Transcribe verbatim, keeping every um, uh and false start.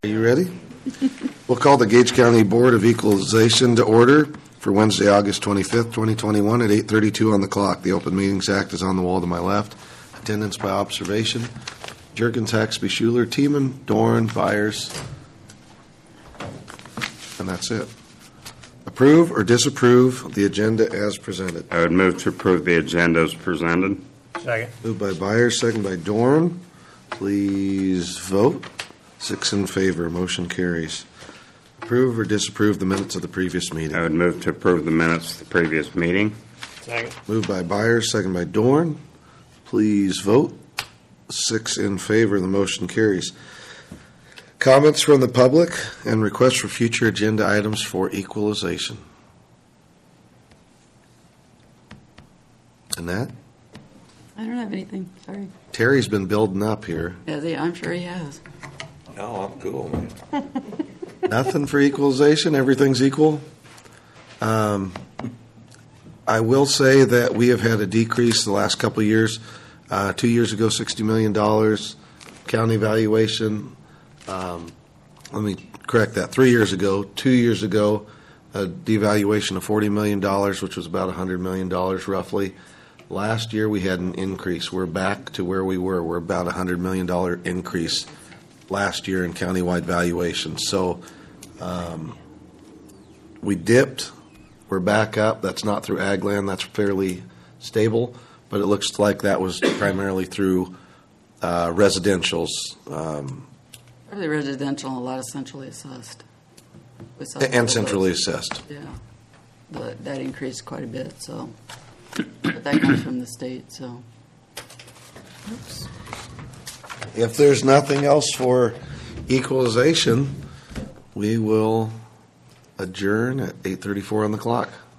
Are you ready? We'll call the Gage County Board of Equalization to order for Wednesday, August twenty-fifth, twenty twenty-one at eight thirty-two on the clock. The Open Meetings Act is on the wall to my left. Attendance by observation. Jergens, Haxby, Schuler, Tiemann, Dorn, Byers. And that's it. Approve or disapprove the agenda as presented. I would move to approve the agenda as presented. Second. Moved by Byers, second by Dorn. Please vote. Six in favor. Motion carries. Approve or disapprove the minutes of the previous meeting. I would move to approve the minutes of the previous meeting. Second. Moved by Byers, second by Dorn. Please vote. Six in favor. The motion carries. Comments from the public and requests for future agenda items for equalization. Annette? I don't have anything, sorry. Terry's been building up here. Yeah, they, I'm sure he has. No, I'm cool, man. Nothing for equalization. Everything's equal. Um, I will say that we have had a decrease the last couple of years. Uh, two years ago, sixty million dollars. County valuation. Um, let me correct that. Three years ago, two years ago, a devaluation of forty million dollars, which was about one hundred million dollars roughly. Last year, we had an increase. We're back to where we were. We're about a one hundred million dollars increase last year in countywide valuation. So um, we dipped. We're back up. That's not through ag land. That's fairly stable. But it looks like that was primarily through uh, residentials. Um, Probably residential and a lot of centrally assessed. We saw and those. centrally assessed. Yeah, but that increased quite a bit, so. But that comes from the state, so. Oops. If there's nothing else for equalization, we will adjourn at eight thirty-four on the clock.